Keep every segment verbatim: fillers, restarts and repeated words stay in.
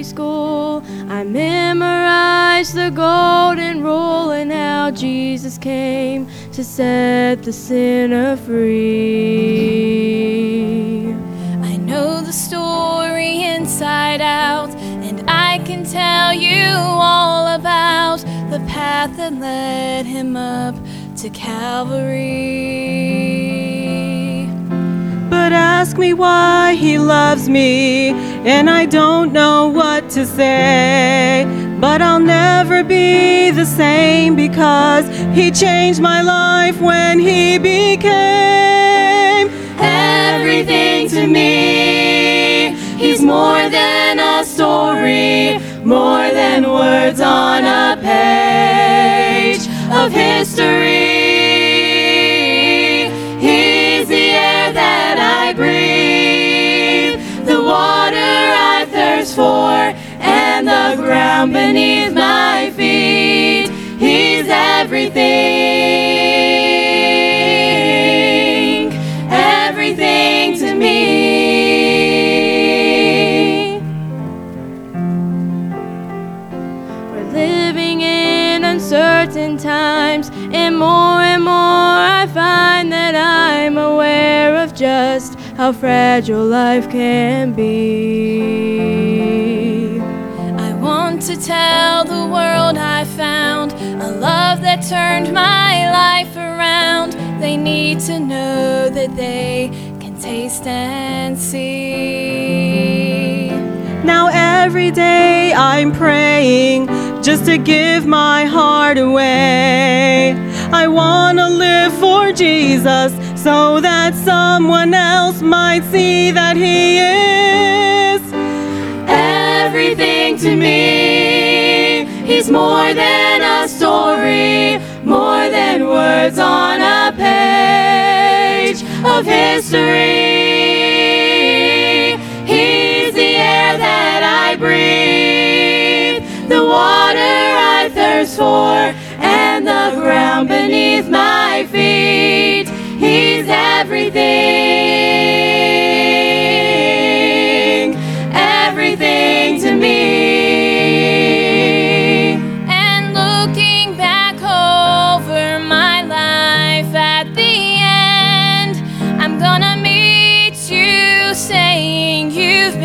Sunday school. I memorized the golden rule and how Jesus came to set the sinner free. I know the story inside out, and I can tell you all about the path that led him up to Calvary. But ask me why he loves me, and I don't know what to say. But I'll never be the same, because he changed my life when he became everything to me. He's more than a story, more than words on a page of history. He's the air that I breathe, the water I thirst for, and the ground beneath my feet. He's everything, everything to me. We're living in uncertain times, and more and more I find that I'm aware of just how fragile life can be. I want to tell the world I found a love that turned my life around. They need to know that they can taste and see. Now every day I'm praying just to give my heart away. I want to live for Jesus so that someone else might see that he is everything to me. He's more than a story, more than words on a page of history. He's the air that I breathe, the water I thirst for, and the ground beneath my feet. He's everything, everything to me. And looking back over my life at the end, I'm gonna meet you saying you've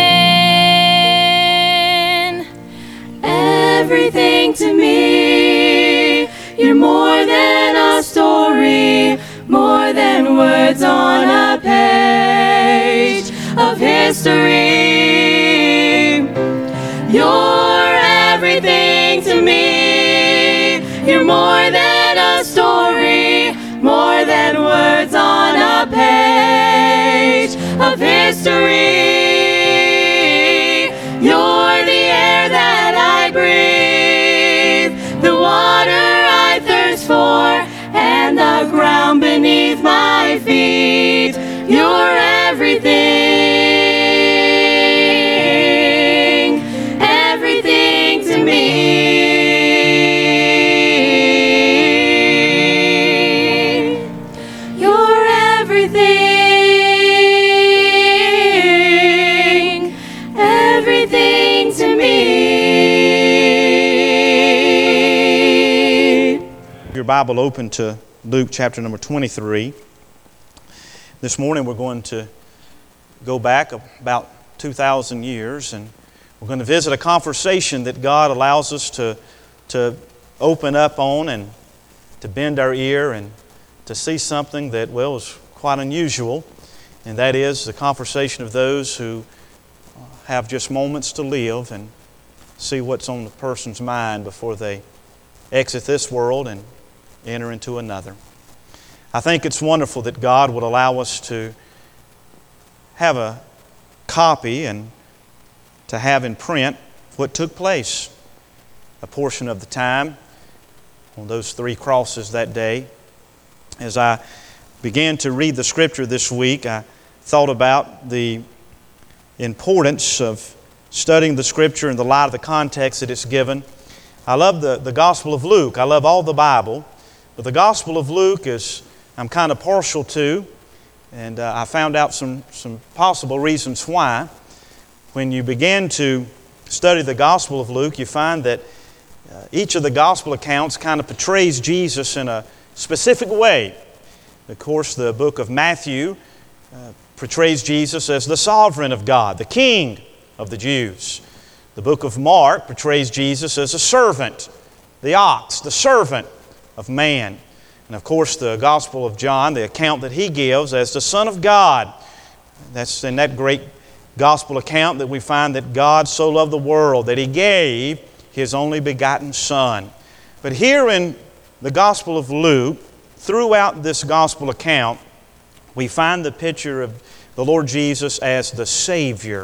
been everything to me. You're more than a story, more than words on a page of history. You're everything to me. You're more than a story, more than words on a page of history. You're the air that I breathe, the water I thirst for, and the ground beneath my feet. You're everything, everything to me. You're everything, everything to me. Your Bible open to Luke chapter number twenty-three. This morning we're going to go back about two thousand years, and we're going to visit a conversation that God allows us to, to open up on and to bend our ear and to see something that, well, is quite unusual, and that is the conversation of those who have just moments to live and see what's on the person's mind before they exit this world and enter into another. I think it's wonderful that God would allow us to have a copy and to have in print what took place a portion of the time on those three crosses that day. As I began to read the Scripture this week, I thought about the importance of studying the Scripture in the light of the context that it's given. I love the, the Gospel of Luke. I love all the Bible. But the Gospel of Luke is, I'm kind of partial to, and uh, I found out some, some possible reasons why. When you begin to study the Gospel of Luke, you find that uh, each of the Gospel accounts kind of portrays Jesus in a specific way. Of course, the book of Matthew uh, portrays Jesus as the sovereign of God, the King of the Jews. The book of Mark portrays Jesus as a servant, the ox, the servant of man. And of course, the Gospel of John, the account that he gives as the Son of God. That's in that great Gospel account that we find that God so loved the world that He gave His only begotten Son. But here in the Gospel of Luke, throughout this Gospel account, we find the picture of the Lord Jesus as the Savior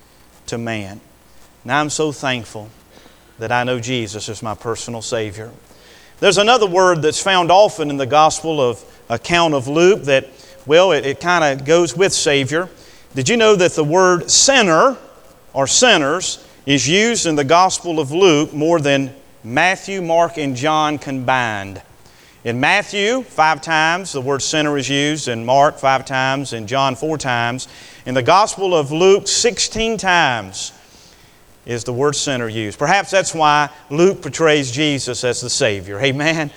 to man. And I'm so thankful that I know Jesus as my personal Savior. There's another word that's found often in the Gospel of account of Luke that, well, it, it kind of goes with Savior. Did you know that the word sinner or sinners is used in the Gospel of Luke more than Matthew, Mark, and John combined? In Matthew, five times the word sinner is used. In Mark, five times. In John, four times. In the Gospel of Luke, sixteen times is the word sinner used. Perhaps that's why Luke portrays Jesus as the Savior. Amen.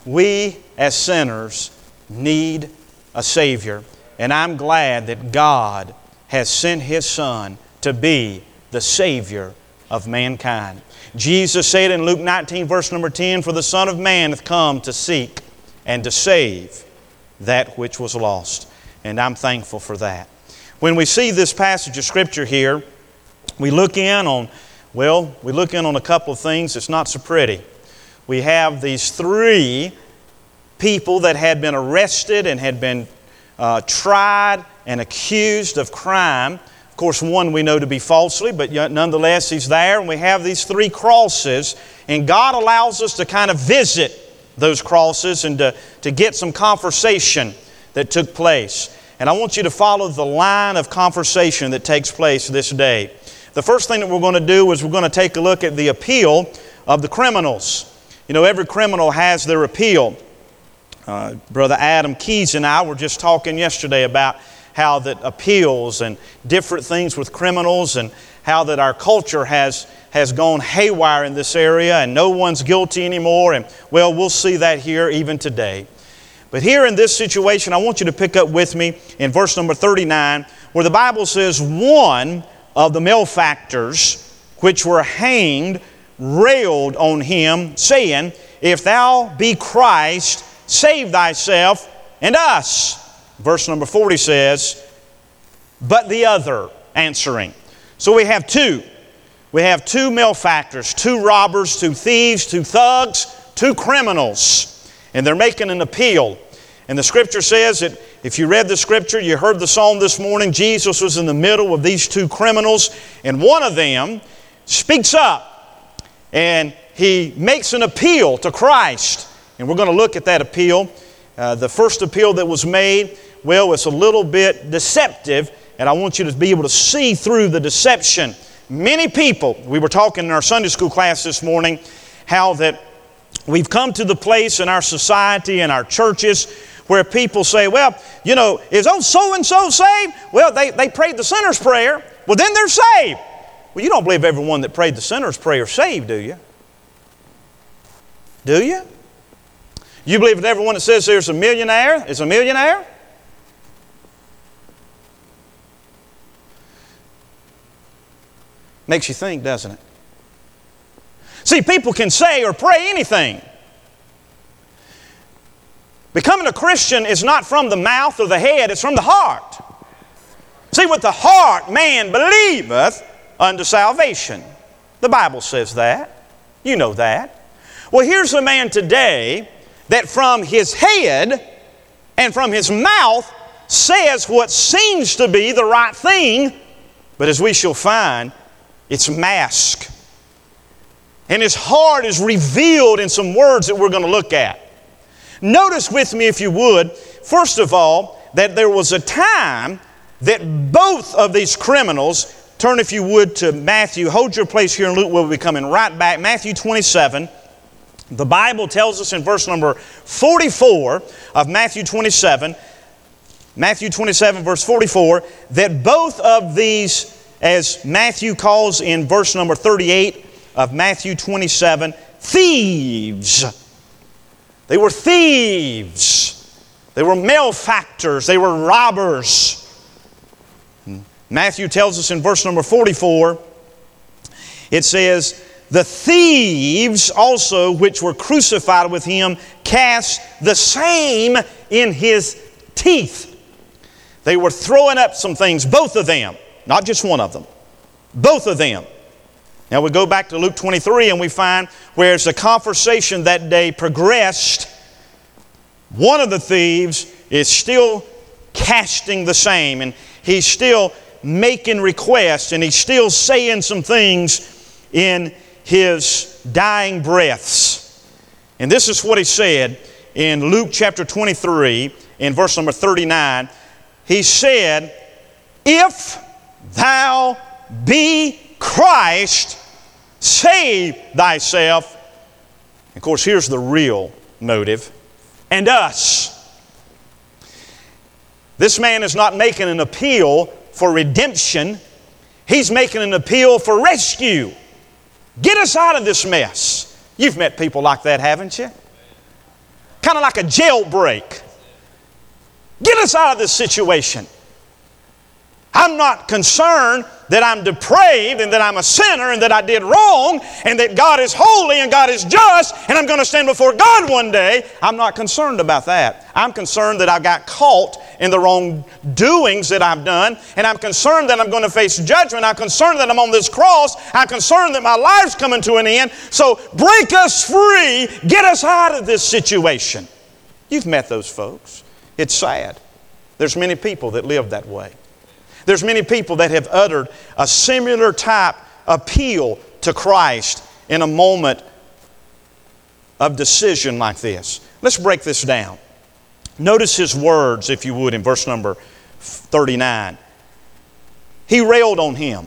We as sinners need a Savior. And I'm glad that God has sent His Son to be the Savior of mankind. Jesus said in Luke nineteen, verse number ten, "For the Son of Man hath come to seek and to save that which was lost." And I'm thankful for that. When we see this passage of Scripture here, we look in on, well, we look in on a couple of things that's not so pretty. We have these three people that had been arrested and had been uh, tried and accused of crime. Of course, one we know to be falsely, but yet nonetheless he's there. And we have these three crosses, and God allows us to kind of visit those crosses and to, to get some conversation that took place. And I want you to follow the line of conversation that takes place this day. The first thing that we're going to do is we're going to take a look at the appeal of the criminals. You know, every criminal has their appeal. Uh, Brother Adam Keys and I were just talking yesterday about how that appeals and different things with criminals, and how that our culture has, has gone haywire in this area and no one's guilty anymore. And well, we'll see that here even today. But here in this situation, I want you to pick up with me in verse number thirty-nine, where the Bible says, "One of the malefactors which were hanged railed on him, saying, If thou be Christ, save thyself and us." Verse number forty says, "But the other answering." So we have two. We have two malefactors, two robbers, two thieves, two thugs, two criminals. And they're making an appeal. And the Scripture says that if you read the Scripture, you heard the psalm this morning, Jesus was in the middle of these two criminals, and one of them speaks up and he makes an appeal to Christ. And we're going to look at that appeal. Uh, the first appeal that was made, well, it's a little bit deceptive, and I want you to be able to see through the deception. Many people, we were talking in our Sunday school class this morning, how that we've come to the place in our society and our churches where people say, well, you know, is oh so-and-so saved? Well, they, they prayed the sinner's prayer. Well, then they're saved. Well, you don't believe everyone that prayed the sinner's prayer is saved, do you? Do you? You believe that everyone that says there's a millionaire is a millionaire? Makes you think, doesn't it? See, people can say or pray anything. Becoming a Christian is not from the mouth or the head, it's from the heart. See, with the heart man believeth unto salvation. The Bible says that. You know that. Well, here's a man today that from his head and from his mouth says what seems to be the right thing, but as we shall find, it's masked. And his heart is revealed in some words that we're going to look at. Notice with me, if you would, first of all, that there was a time that both of these criminals, turn if you would to Matthew, hold your place here in Luke, we'll be coming right back. Matthew twenty-seven, the Bible tells us in verse number forty-four of Matthew twenty-seven, Matthew twenty-seven verse forty-four, that both of these as Matthew calls in verse number thirty-eight of Matthew twenty-seven, thieves. They were thieves. They were malefactors. They were robbers. Matthew tells us in verse number forty-four, it says, the thieves also which were crucified with him cast the same in his teeth. They were throwing up some things, both of them, not just one of them, both of them. Now we go back to Luke twenty-three and we find where as the conversation that day progressed, one of the thieves is still casting the same, and he's still making requests, and he's still saying some things in his dying breaths. And this is what he said in Luke chapter twenty-three, in verse number thirty-nine. He said, if thou be Christ, save thyself. Of course, here's the real motive. And us. This man is not making an appeal for redemption. He's making an appeal for rescue. Get us out of this mess. You've met people like that, haven't you? Kind of like a jailbreak. Get us out of this situation. I'm not concerned that I'm depraved and that I'm a sinner and that I did wrong and that God is holy and God is just and I'm going to stand before God one day. I'm not concerned about that. I'm concerned that I got caught in the wrong doings that I've done, and I'm concerned that I'm going to face judgment. I'm concerned that I'm on this cross. I'm concerned that my life's coming to an end. So break us free. Get us out of this situation. You've met those folks. It's sad. There's many people that live that way. There's many people that have uttered a similar type appeal to Christ in a moment of decision like this. Let's break this down. Notice his words, if you would, in verse number thirty-nine. He railed on him.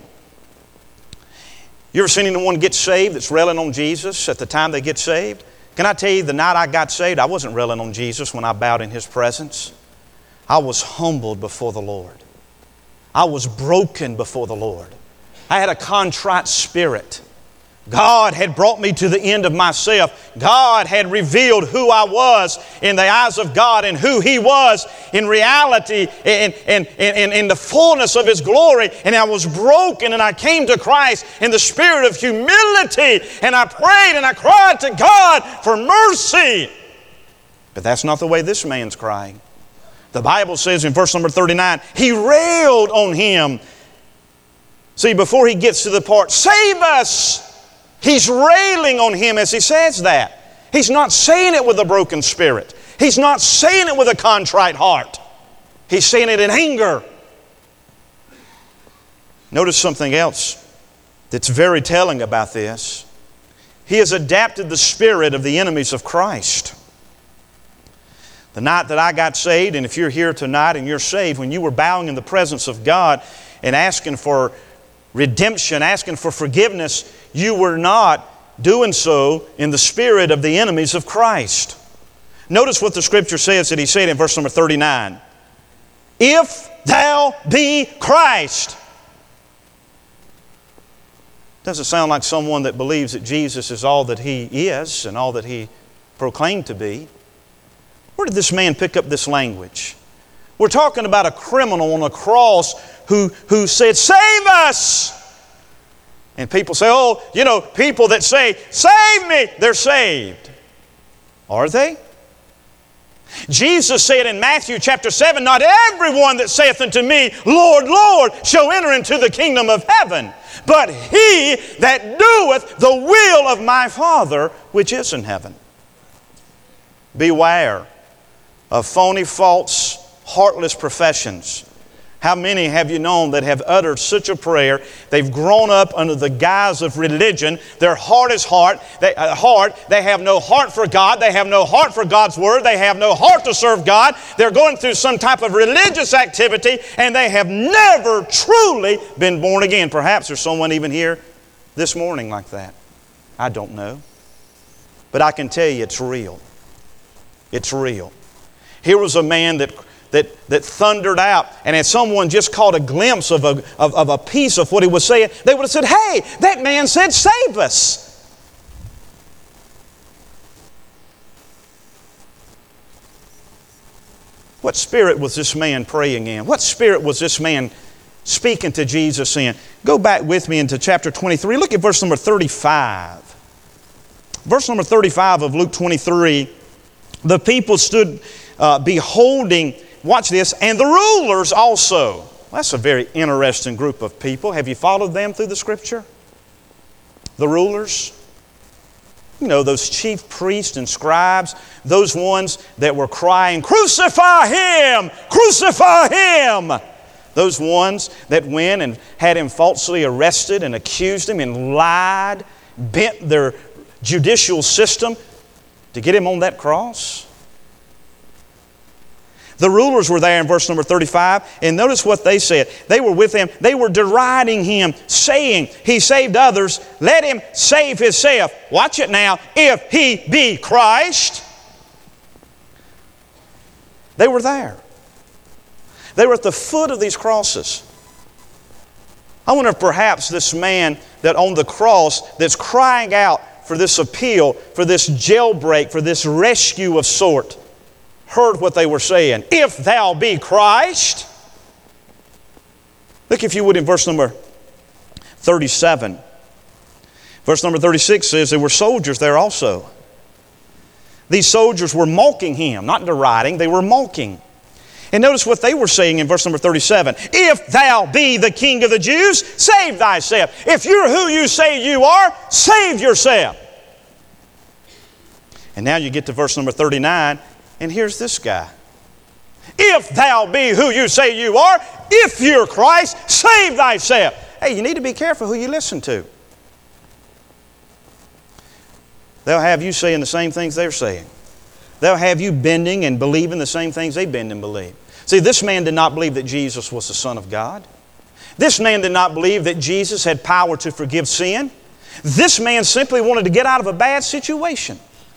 You ever seen anyone get saved that's railing on Jesus at the time they get saved? Can I tell you, the night I got saved, I wasn't railing on Jesus when I bowed in His presence. I was humbled before the Lord. I was broken before the Lord. I had a contrite spirit. God had brought me to the end of myself. God had revealed who I was in the eyes of God and who He was in reality and in, in, in, in the fullness of His glory. And I was broken and I came to Christ in the spirit of humility. And I prayed and I cried to God for mercy. But that's not the way this man's crying. The Bible says in verse number thirty-nine, he railed on him. See, before he gets to the part, save us, he's railing on him as he says that. He's not saying it with a broken spirit. He's not saying it with a contrite heart. He's saying it in anger. Notice something else that's very telling about this. He has adapted the spirit of the enemies of Christ. The night that I got saved, and if you're here tonight and you're saved, when you were bowing in the presence of God and asking for redemption, asking for forgiveness, you were not doing so in the spirit of the enemies of Christ. Notice what the Scripture says that he said in verse number thirty-nine. If thou be Christ. Doesn't sound like someone that believes that Jesus is all that He is and all that He proclaimed to be. Where did this man pick up this language? We're talking about a criminal on a cross who, who said, save us! And people say, oh, you know, people that say, save me, they're saved. Are they? Jesus said in Matthew chapter seven, not everyone that saith unto me, Lord, Lord, shall enter into the kingdom of heaven, but he that doeth the will of my Father which is in heaven. Beware of phony, false, heartless professions. How many have you known that have uttered such a prayer? They've grown up under the guise of religion. Their heart is heart. They, uh, heart. They have no heart for God. They have no heart for God's Word. They have no heart to serve God. They're going through some type of religious activity, and they have never truly been born again. Perhaps there's someone even here this morning like that. I don't know. But I can tell you it's real. It's real. Here was a man that that, that thundered out, and had someone just caught a glimpse of a, of, of a piece of what he was saying, they would have said, hey, that man said, save us. What spirit was this man praying in? What spirit was this man speaking to Jesus in? Go back with me into chapter twenty-three. Look at verse number thirty-five. Verse number thirty-five of Luke twenty-three. The people stood uh, beholding, watch this, and the rulers also. Well, that's a very interesting group of people. Have you followed them through the Scripture? The rulers. You know, those chief priests and scribes, those ones that were crying, crucify Him! Crucify Him! Those ones that went and had Him falsely arrested and accused Him and lied, bent their judicial system to get Him on that cross. The rulers were there in verse number thirty-five, and notice what they said. They were with Him. They were deriding Him, saying, He saved others. Let Him save Himself. Watch it now. If He be Christ. They were there. They were at the foot of these crosses. I wonder if perhaps this man that on the cross that's crying out for this appeal, for this jailbreak, for this rescue of sort, heard what they were saying. If thou be Christ. Look, if you would, in verse number thirty-seven. Verse number thirty-six says there were soldiers there also. These soldiers were mocking Him, not deriding, they were mocking. And notice what they were saying in verse number thirty-seven. If thou be the King of the Jews, save thyself. If you're who you say you are, save yourself. And now you get to verse number thirty-nine, and here's this guy. If thou be who you say you are, if you're Christ, save thyself. Hey, you need to be careful who you listen to. They'll have you saying the same things they're saying. They'll have you bending and believing the same things they bend and believe. See, this man did not believe that Jesus was the Son of God. This man did not believe that Jesus had power to forgive sin. This man simply wanted to get out of a bad situation.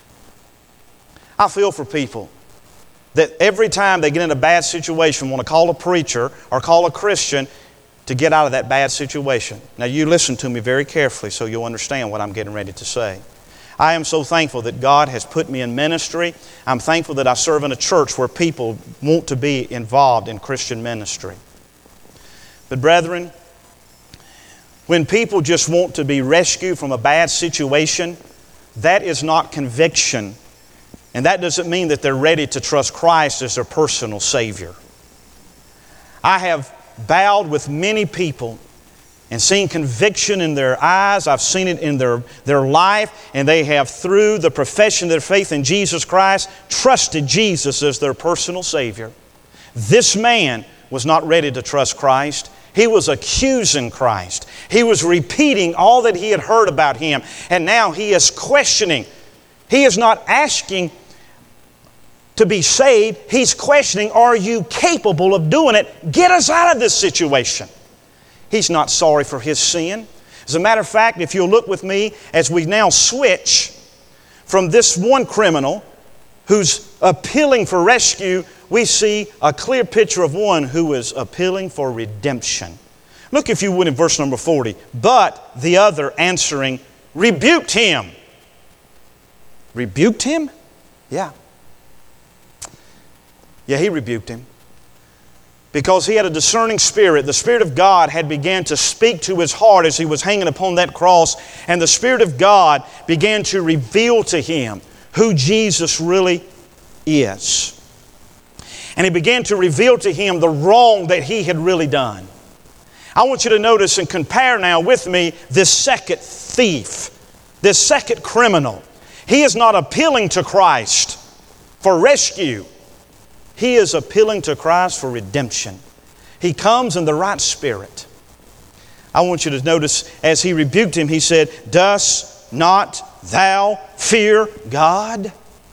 I feel for people that every time they get in a bad situation want to call a preacher or call a Christian to get out of that bad situation. Now you listen to me very carefully so you'll understand what I'm getting ready to say. I am so thankful that God has put me in ministry. I'm thankful that I serve in a church where people want to be involved in Christian ministry. But brethren, when people just want to be rescued from a bad situation, that is not conviction. And that doesn't mean that they're ready to trust Christ as their personal Savior. I have bowed with many people and seen conviction in their eyes. I've seen it in their, their life. And they have, through the profession of their faith in Jesus Christ, trusted Jesus as their personal Savior. This man was not ready to trust Christ. He was accusing Christ. He was repeating all that he had heard about Him. And now he is questioning. He is not asking to be saved. He's questioning, are you capable of doing it? Get us out of this situation. He's not sorry for his sin. As a matter of fact, if you'll look with me as we now switch from this one criminal who's appealing for rescue, we see a clear picture of one who is appealing for redemption. Look, if you would, in verse number forty. But the other answering rebuked him. Rebuked him? Yeah. Yeah, he rebuked him. Because he had a discerning spirit. The Spirit of God had began to speak to his heart as he was hanging upon that cross. And the Spirit of God began to reveal to him who Jesus really is. And he began to reveal to him the wrong that he had really done. I want you to notice and compare now with me this second thief, this second criminal. He is not appealing to Christ for rescue. He is appealing to Christ for redemption. He comes in the right spirit. I want you to notice as he rebuked him, he said, "Dost not thou fear God?"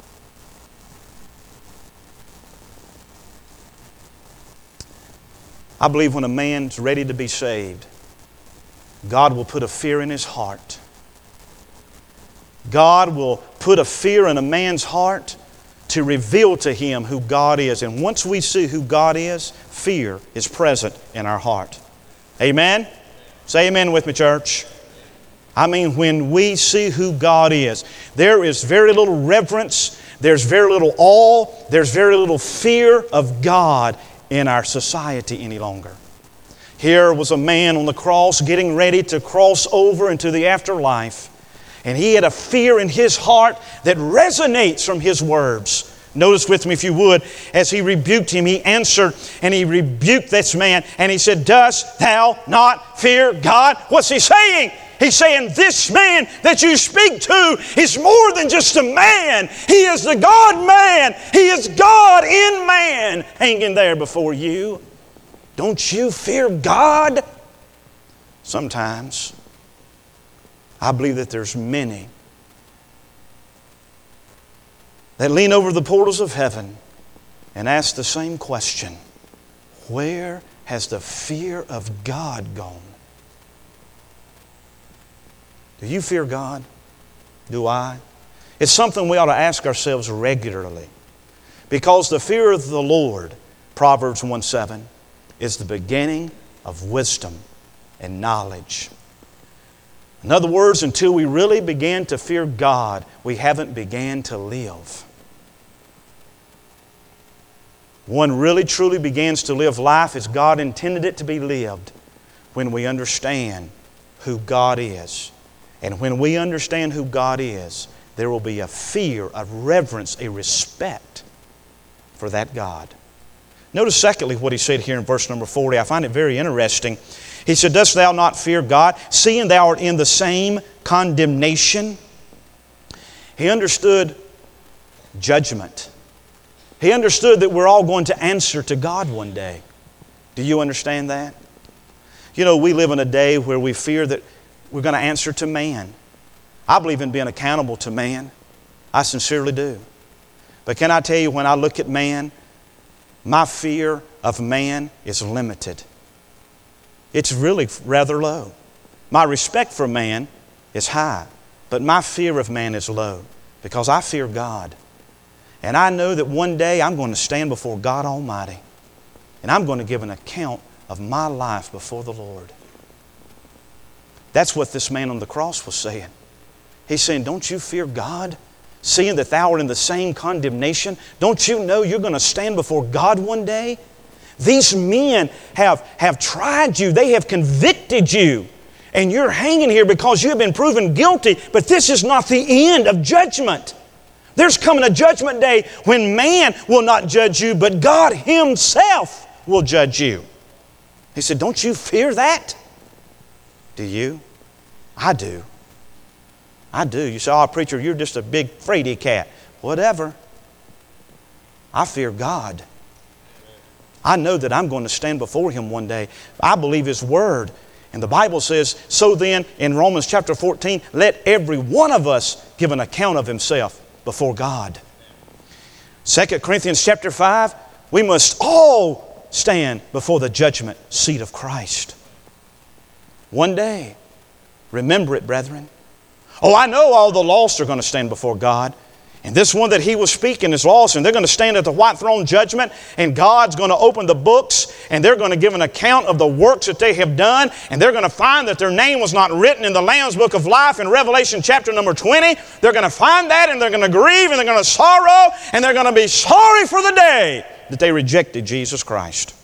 I believe when a man's ready to be saved, God will put a fear in his heart. God will put a fear in a man's heart to reveal to him who God is. And once we see who God is, fear is present in our heart. Amen? Say amen with me, church. I mean, when we see who God is, there is very little reverence, there's very little awe, there's very little fear of God in our society any longer. Here was a man on the cross getting ready to cross over into the afterlife. And he had a fear in his heart that resonates from his words. Notice with me if you would, as he rebuked him, he answered and he rebuked this man and he said, "Dost thou not fear God?" What's he saying? He's saying this man that you speak to is more than just a man. He is the God-man. He is God in man hanging there before you. Don't you fear God? Sometimes I believe that there's many that lean over the portals of heaven and ask the same question: where has the fear of God gone? Do you fear God? Do I? It's something we ought to ask ourselves regularly. Because the fear of the Lord, Proverbs one seven, is the beginning of wisdom and knowledge. In other words, until we really begin to fear God, we haven't began to live. One really truly begins to live life as God intended it to be lived when we understand who God is. And when we understand who God is, there will be a fear, a reverence, a respect for that God. Notice secondly what he said here in verse number forty. I find it very interesting. He said, "Dost thou not fear God, seeing thou art in the same condemnation?" He understood judgment. He understood that we're all going to answer to God one day. Do you understand that? You know, we live in a day where we fear that we're going to answer to man. I believe in being accountable to man. I sincerely do. But can I tell you, when I look at man, my fear of man is limited. It's really rather low. My respect for man is high, but my fear of man is low because I fear God. And I know that one day I'm going to stand before God Almighty and I'm going to give an account of my life before the Lord. That's what this man on the cross was saying. He's saying, don't you fear God, seeing that thou art in the same condemnation? Don't you know you're going to stand before God one day? These men have, have tried you. They have convicted you. And you're hanging here because you have been proven guilty. But this is not the end of judgment. There's coming a judgment day when man will not judge you, but God Himself will judge you. He said, don't you fear that? Do you? I do. I do. You say, oh, preacher, you're just a big fraidy cat. Whatever. I fear God. I know that I'm going to stand before Him one day. I believe His Word. And the Bible says, so then, in Romans chapter fourteen, let every one of us give an account of himself before God. Second Corinthians chapter five, we must all stand before the judgment seat of Christ. One day, remember it, brethren. Oh, I know all the lost are going to stand before God. And this one that he was speaking is lost, and they're going to stand at the white throne judgment, and God's going to open the books, and they're going to give an account of the works that they have done, and they're going to find that their name was not written in the Lamb's Book of Life in Revelation chapter number twenty. They're going to find that, and they're going to grieve, and they're going to sorrow, and they're going to be sorry for the day that they rejected Jesus Christ.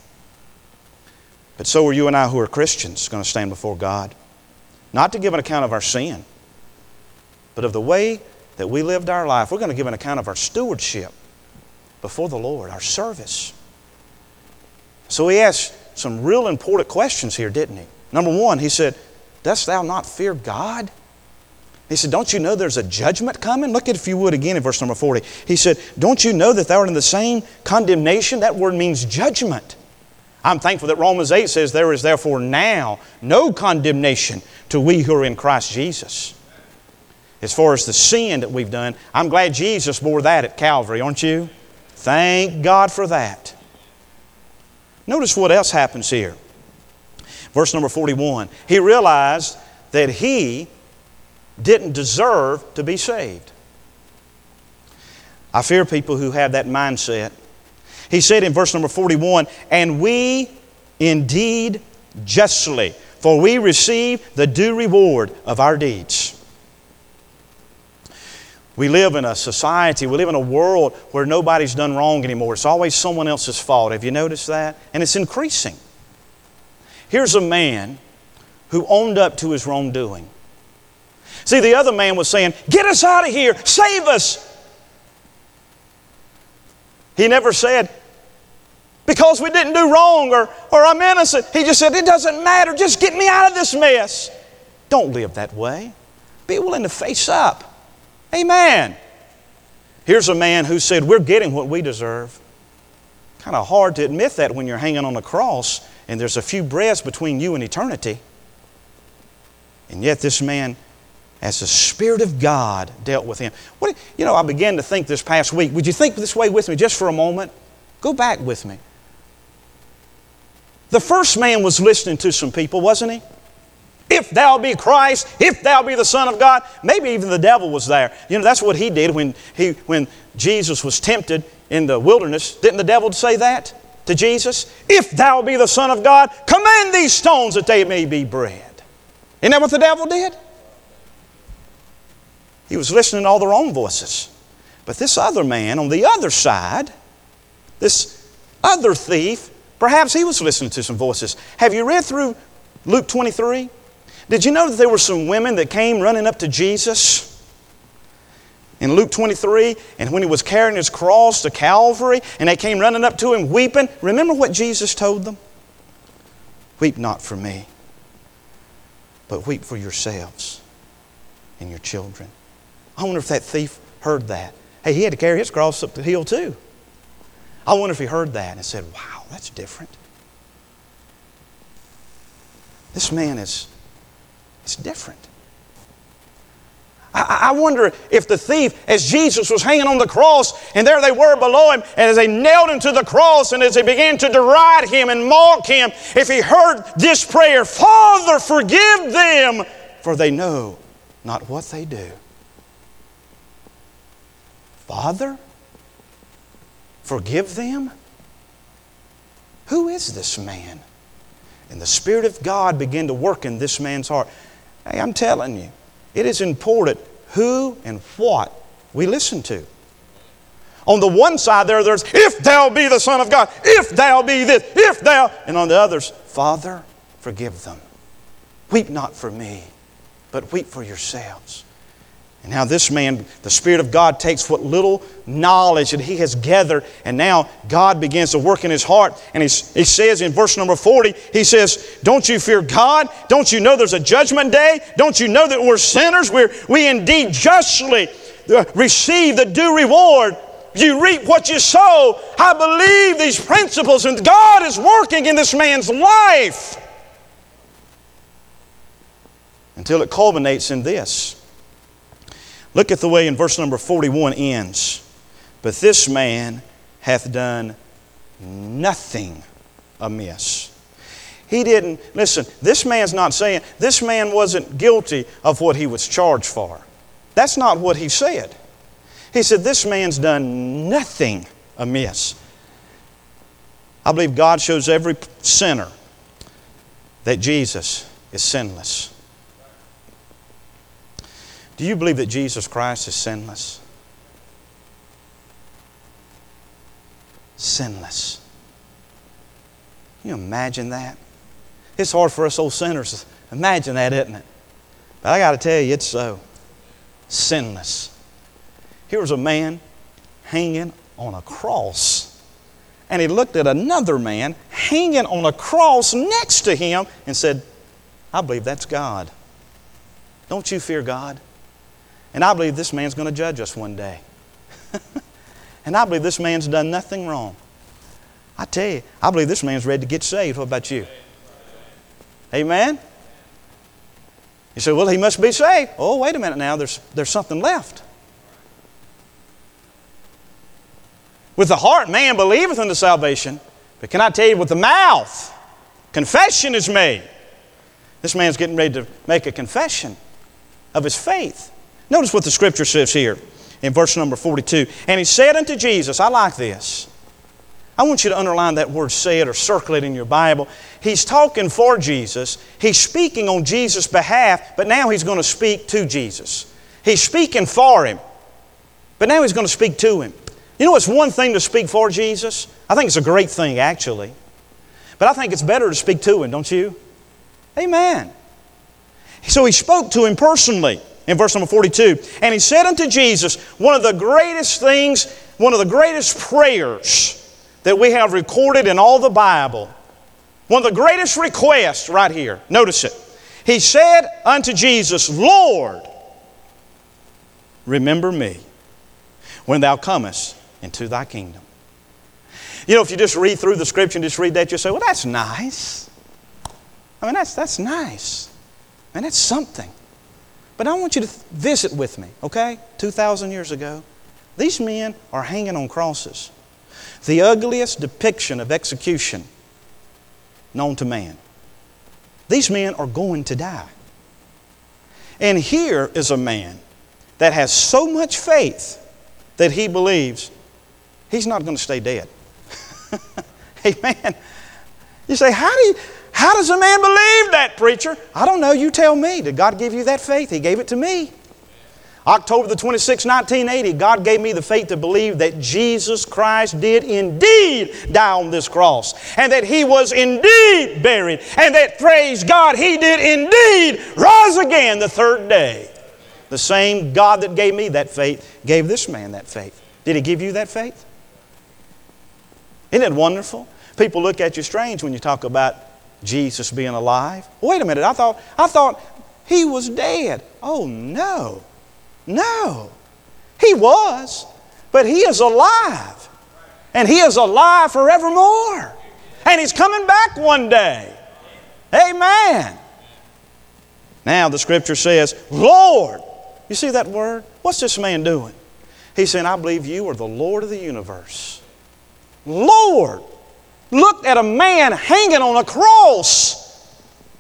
But so are you and I who are Christians going to stand before God, not to give an account of our sin, but of the way that we lived our life. We're going to give an account of our stewardship before the Lord, our service. So he asked some real important questions here, didn't he? Number one, he said, dost thou not fear God? He said, don't you know there's a judgment coming? Look at it if you would again in verse number forty. He said, don't you know that thou art in the same condemnation? That word means judgment. I'm thankful that Romans eight says there is therefore now no condemnation to we who are in Christ Jesus. As far as the sin that we've done, I'm glad Jesus bore that at Calvary, aren't you? Thank God for that. Notice what else happens here. Verse number forty-one. He realized that he didn't deserve to be saved. I fear people who have that mindset. He said in verse number forty-one, and we indeed justly, for we receive the due reward of our deeds. We live in a society, we live in a world where nobody's done wrong anymore. It's always someone else's fault. Have you noticed that? And it's increasing. Here's a man who owned up to his wrongdoing. See, the other man was saying, get us out of here, save us. He never said, because we didn't do wrong or, or I'm innocent. He just said, it doesn't matter, just get me out of this mess. Don't live that way. Be willing to face up. Amen. Here's a man who said, we're getting what we deserve. Kind of hard to admit that when you're hanging on a cross and there's a few breaths between you and eternity. And yet this man, as the Spirit of God dealt with him. What, you know, I began to think this past week. Would you think this way with me just for a moment? Go back with me. The first man was listening to some people, wasn't he? If thou be Christ, if thou be the Son of God. Maybe even the devil was there. You know, that's what he did when, he, when Jesus was tempted in the wilderness. Didn't the devil say that to Jesus? If thou be the Son of God, command these stones that they may be bread. Isn't that what the devil did? He was listening to all the wrong voices. But this other man on the other side, this other thief, perhaps he was listening to some voices. Have you read through Luke twenty-three? Did you know that there were some women that came running up to Jesus in Luke twenty-three, and when he was carrying his cross to Calvary, and they came running up to him weeping? Remember what Jesus told them? Weep not for me, but weep for yourselves and your children. I wonder if that thief heard that. Hey, he had to carry his cross up the hill too. I wonder if he heard that and said, wow, that's different. This man is, it's different. I, I wonder if the thief, as Jesus was hanging on the cross, and there they were below him, and as they nailed him to the cross, and as they began to deride him and mock him, if he heard this prayer, Father, forgive them, for they know not what they do. Father, forgive them? Who is this man? And the Spirit of God began to work in this man's heart. Hey, I'm telling you, it is important who and what we listen to. On the one side there, there's, if thou be the Son of God, if thou be this, if thou, and on the others, Father, forgive them. Weep not for me, but weep for yourselves. And now this man, the Spirit of God takes what little knowledge that he has gathered, and now God begins to work in his heart. And he, he says in verse number forty, he says, don't you fear God? Don't you know there's a judgment day? Don't you know that we're sinners? We're, we indeed justly receive the due reward. You reap what you sow. I believe these principles, and God is working in this man's life until it culminates in this. Look at the way in verse number forty-one ends. But this man hath done nothing amiss. He didn't, listen, this man's not saying, this man wasn't guilty of what he was charged for. That's not what he said. He said, this man's done nothing amiss. I believe God shows every sinner that Jesus is sinless. Do you believe that Jesus Christ is sinless? Sinless. Can you imagine that? It's hard for us old sinners to imagine that, isn't it? But I got to tell you, it's so. Sinless. Here was a man hanging on a cross. And he looked at another man hanging on a cross next to him and said, I believe that's God. Don't you fear God? And I believe this man's going to judge us one day. And I believe this man's done nothing wrong. I tell you, I believe this man's ready to get saved. What about you? Amen? You say, well, he must be saved. Oh, wait a minute now. There's, there's something left. With the heart, man believeth unto salvation. But can I tell you, with the mouth, confession is made. This man's getting ready to make a confession of his faith. Notice what the Scripture says here in verse number forty-two. And he said unto Jesus, I like this. I want you to underline that word said or circle it in your Bible. He's talking for Jesus. He's speaking on Jesus' behalf, but now he's going to speak to Jesus. He's speaking for him, but now he's going to speak to him. You know, it's one thing to speak for Jesus. I think it's a great thing, actually. But I think it's better to speak to him, don't you? Amen. So he spoke to him personally in verse number forty-two. And he said unto Jesus, one of the greatest things, one of the greatest prayers that we have recorded in all the Bible, one of the greatest requests right here. Notice it. He said unto Jesus, Lord, remember me when thou comest into thy kingdom. You know, if you just read through the scripture and just read that, you'll say, well, that's nice. I mean, that's, that's nice. And that's something. But I want you to visit with me, okay? two thousand years ago, these men are hanging on crosses. The ugliest depiction of execution known to man. These men are going to die. And here is a man that has so much faith that he believes he's not going to stay dead. Amen. You say, how do you, how does a man believe that, preacher? I don't know. You tell me. Did God give you that faith? He gave it to me. October the twenty-sixth, nineteen eighty, God gave me the faith to believe that Jesus Christ did indeed die on this cross, and that He was indeed buried, and that, praise God, He did indeed rise again the third day. The same God that gave me that faith gave this man that faith. Did He give you that faith? Isn't it wonderful? People look at you strange when you talk about Jesus being alive. Wait a minute, I thought, I thought He was dead. Oh, no. No. He was, but He is alive. And He is alive forevermore. And He's coming back one day. Amen. Now the Scripture says, Lord. You see that word? What's this man doing? He's saying, I believe you are the Lord of the universe. Lord. Look at a man hanging on a cross.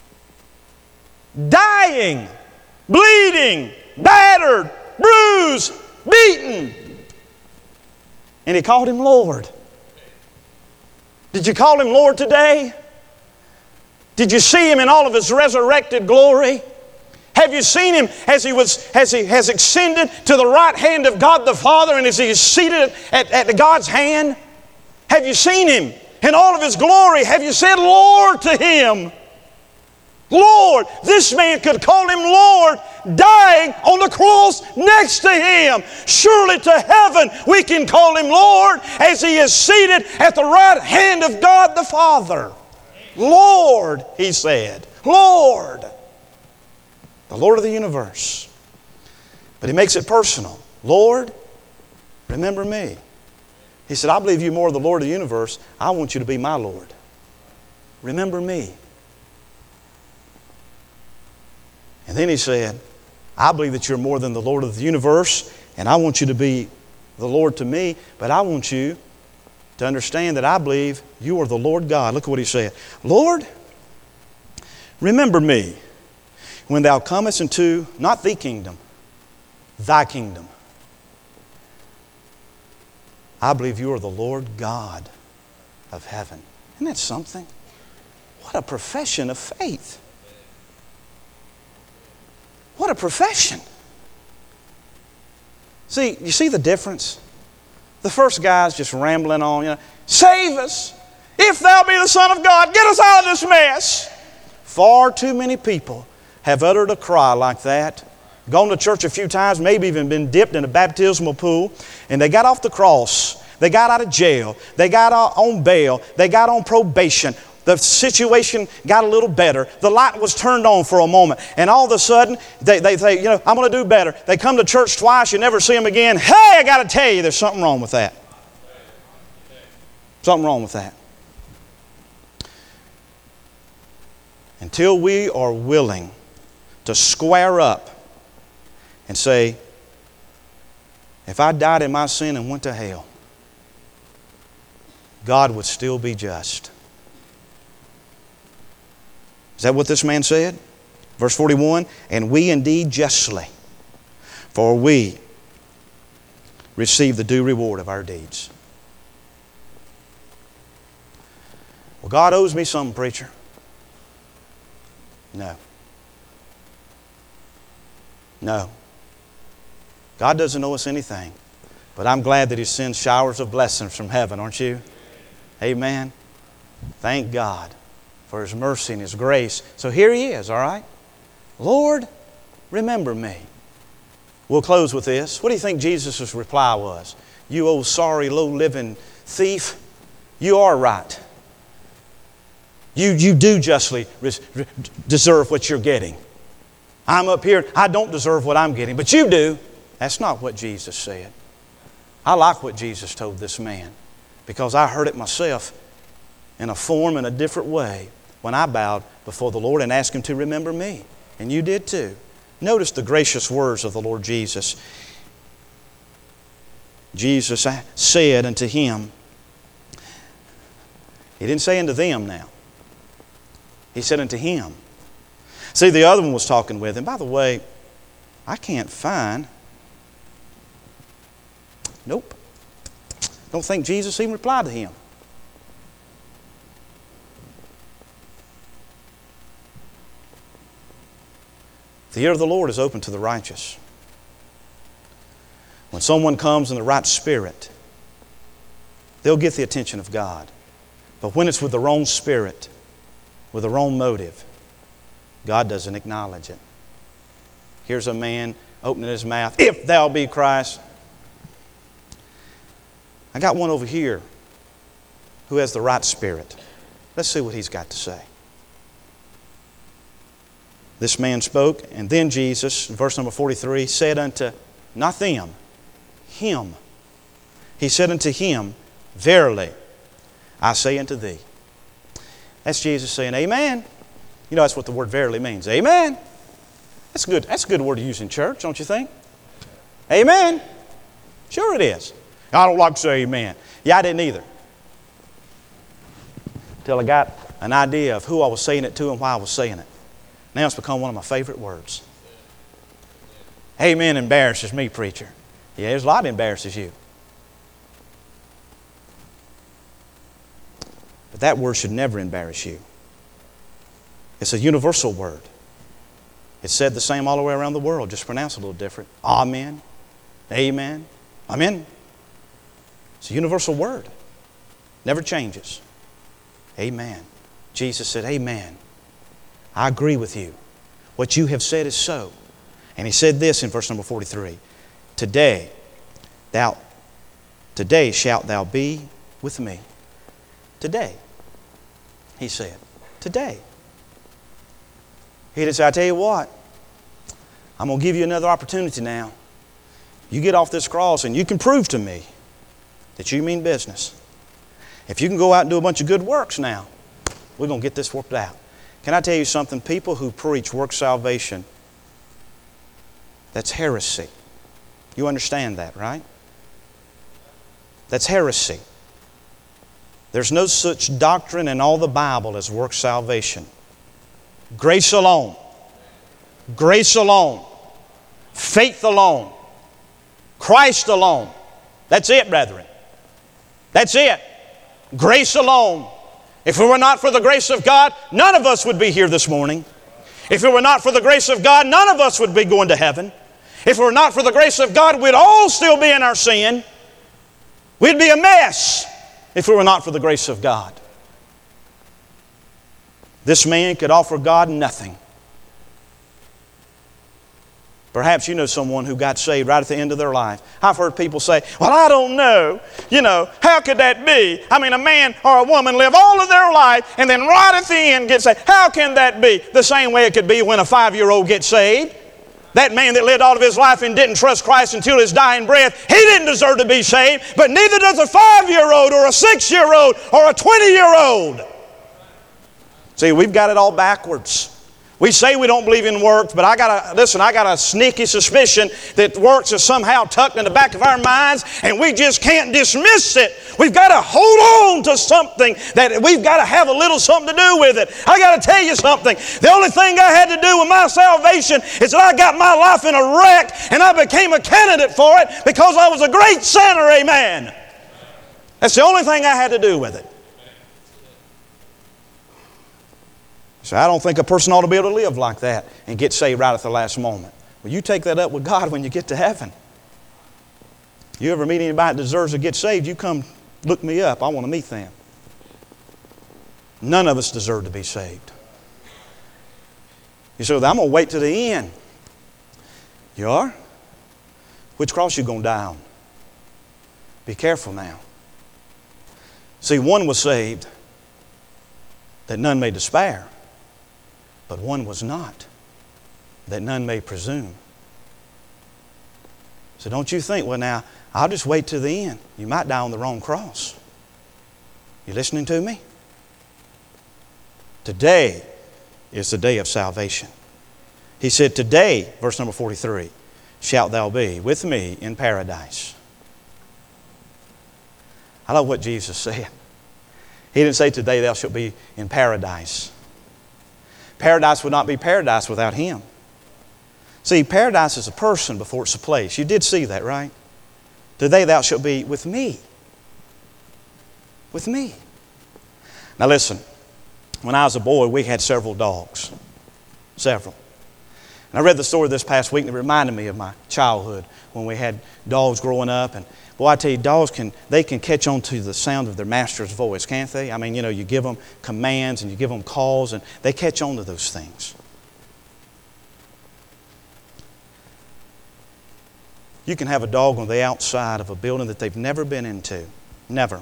Dying. Bleeding. Battered. Bruised. Beaten. And he called Him Lord. Did you call Him Lord today? Did you see Him in all of His resurrected glory? Have you seen Him as He was, as He has ascended to the right hand of God the Father, and as He is seated at, at God's hand? Have you seen Him in all of His glory? Have you said Lord to Him? Lord. This man could call Him Lord, dying on the cross next to Him. Surely to heaven we can call Him Lord as He is seated at the right hand of God the Father. Lord, He said. Lord. The Lord of the universe. But He makes it personal. Lord, remember me. He said, I believe you more the Lord of the universe. I want you to be my Lord. Remember me. And then He said, I believe that you're more than the Lord of the universe, and I want you to be the Lord to me, but I want you to understand that I believe you are the Lord God. Look at what He said. Lord, remember me when thou comest into, not the kingdom, thy kingdom. I believe you are the Lord God of heaven. Isn't that something? What a profession of faith. What a profession. See, you see the difference? The first guy's just rambling on, you know, save us. If thou be the Son of God, get us out of this mess. Far too many people have uttered a cry like that, gone to church a few times, maybe even been dipped in a baptismal pool, and they got off the cross. They got out of jail. They got on bail. They got on probation. The situation got a little better. The light was turned on for a moment. And all of a sudden, they, they say, you know, I'm going to do better. They come to church twice. You never see them again. Hey, I got to tell you, there's something wrong with that. Something wrong with that. Until we are willing to square up and say, if I died in my sin and went to hell, God would still be just. Is that what this man said? Verse forty-one, and we indeed justly, for we receive the due reward of our deeds. Well, God owes me something, preacher. No. No. God doesn't owe us anything. But I'm glad that He sends showers of blessings from heaven, aren't you? Amen. Thank God for His mercy and His grace. So here He is, all right? Lord, remember me. We'll close with this. What do you think Jesus' reply was? You old sorry, low-living thief, you are right. You, you do justly deserve what you're getting. I'm up here, I don't deserve what I'm getting, but you do. That's not what Jesus said. I like what Jesus told this man because I heard it myself in a form in a different way when I bowed before the Lord and asked Him to remember me. And you did too. Notice the gracious words of the Lord Jesus. Jesus said unto him, He didn't say unto them now. He said unto him. See, the other one was talking with him. By the way, I can't find... Nope. Don't think Jesus even replied to him. The ear of the Lord is open to the righteous. When someone comes in the right spirit, they'll get the attention of God. But when it's with the wrong spirit, with the wrong motive, God doesn't acknowledge it. Here's a man opening his mouth, if thou be Christ. I got one over here who has the right spirit. Let's see what he's got to say. This man spoke, and then Jesus, verse number forty-three, said unto, not them, him. He said unto him, verily, I say unto thee. That's Jesus saying, amen. You know, that's what the word verily means. Amen. That's good. That's a good word to use in church, don't you think? Amen. Sure it is. I don't like to say amen. Yeah, I didn't either. Until I got an idea of who I was saying it to and why I was saying it. Now it's become one of my favorite words. Amen embarrasses me, preacher. Yeah, there's a lot that embarrasses you. But that word should never embarrass you. It's a universal word. It's said the same all the way around the world, just pronounced a little different. Amen. Amen. Amen. It's a universal word. Never changes. Amen. Jesus said, amen. I agree with you. What you have said is so. And He said this in verse number forty-three. Today, thou, today shalt thou be with me. Today. He said, today. He didn't say, I tell you what, I'm going to give you another opportunity now. You get off this cross and you can prove to me that you mean business. If you can go out and do a bunch of good works now, we're going to get this worked out. Can I tell you something? People who preach work salvation, that's heresy. You understand that, right? That's heresy. There's no such doctrine in all the Bible as work salvation. Grace alone. Grace alone. Faith alone. Christ alone. That's it, brethren. That's it. Grace alone. If it were not for the grace of God, none of us would be here this morning. If it were not for the grace of God, none of us would be going to heaven. If it were not for the grace of God, we'd all still be in our sin. We'd be a mess if it were not for the grace of God. This man could offer God nothing. Perhaps you know someone who got saved right at the end of their life. I've heard people say, well, I don't know. You know, how could that be? I mean, a man or a woman live all of their life and then right at the end get saved. How can that be? The same way it could be when a five-year-old gets saved. That man that lived all of his life and didn't trust Christ until his dying breath, he didn't deserve to be saved, but neither does a five-year-old or a six-year-old or a twenty-year-old. See, we've got it all backwards. We say we don't believe in works, but I got a, listen, I got a sneaky suspicion that works is somehow tucked in the back of our minds, and we just can't dismiss it. We've got to hold on to something, that we've got to have a little something to do with it. I got to tell you something. The only thing I had to do with my salvation is that I got my life in a wreck, and I became a candidate for it because I was a great sinner, amen. That's the only thing I had to do with it. So I don't think a person ought to be able to live like that and get saved right at the last moment. Well, you take that up with God when you get to heaven. You ever meet anybody that deserves to get saved, you come look me up. I want to meet them. None of us deserve to be saved. You say, well, I'm going to wait to the end. You are? Which cross you going to die on? Be careful now. See, one was saved that none may despair. But one was not, that none may presume. So don't you think, well now, I'll just wait to the end. You might die on the wrong cross. You listening to me? Today is the day of salvation. He said, today, verse number forty-three, shalt thou be with me in paradise. I love what Jesus said. He didn't say today thou shalt be in paradise. Paradise would not be paradise without Him. See, paradise is a person before it's a place. You did see that, right? Today thou shalt be with me. With me. Now listen, when I was a boy, we had several dogs. Several. And I read the story this past week and it reminded me of my childhood when we had dogs growing up. And boy, I tell you, dogs can, they can catch on to the sound of their master's voice, can't they? I mean, you know, you give them commands and you give them calls and they catch on to those things. You can have a dog on the outside of a building that they've never been into. Never.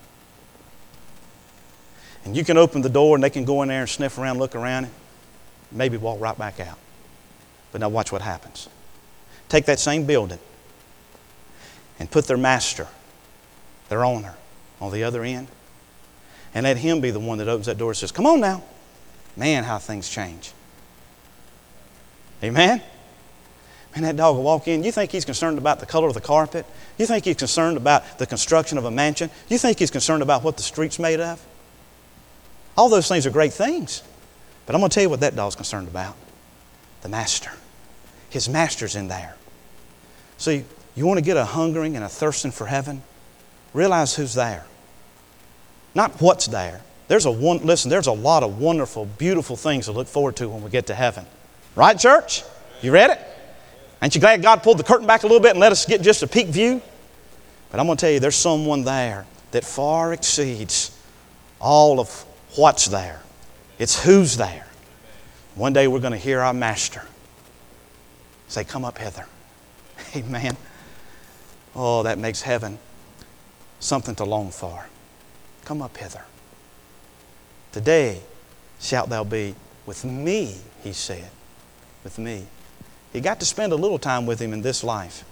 And you can open the door and they can go in there and sniff around, look around, and maybe walk right back out. But now watch what happens. Take that same building and put their master, their owner, on the other end. And let him be the one that opens that door and says, come on now. Man, how things change. Amen? Man, that dog will walk in. You think he's concerned about the color of the carpet? You think he's concerned about the construction of a mansion? You think he's concerned about what the street's made of? All those things are great things. But I'm going to tell you what that dog's concerned about. The master. His master's in there. See, you want to get a hungering and a thirsting for heaven? Realize who's there. Not what's there. There's a one, listen, there's a lot of wonderful, beautiful things to look forward to when we get to heaven. Right, church? You read it? Ain't you glad God pulled the curtain back a little bit and let us get just a peek view? But I'm going to tell you, there's someone there that far exceeds all of what's there. It's who's there. One day we're going to hear our master say, come up hither. Amen. Oh, that makes heaven something to long for. Come up hither. Today shalt thou be with me, he said. With me. He got to spend a little time with him in this life.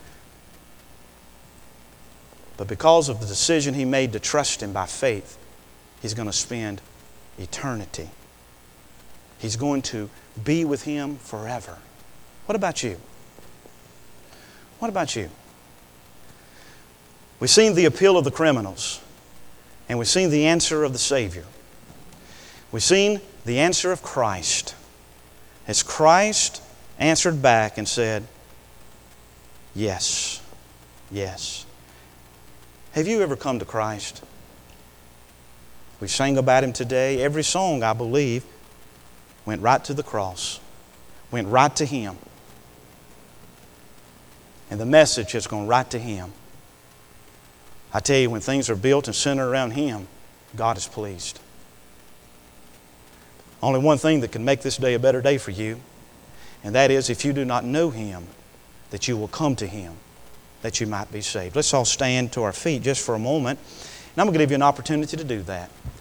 But because of the decision he made to trust him by faith, he's going to spend eternity. He's going to be with him forever. What about you? What about you? We've seen the appeal of the criminals, and we've seen the answer of the Savior. We've seen the answer of Christ. As Christ answered back and said, yes, yes. Have you ever come to Christ? We sang about Him today. Every song, I believe, went right to the cross, went right to Him. And the message has gone right to Him. I tell you, when things are built and centered around Him, God is pleased. Only one thing that can make this day a better day for you, and that is if you do not know Him, that you will come to Him, that you might be saved. Let's all stand to our feet just for a moment, and I'm going to give you an opportunity to do that.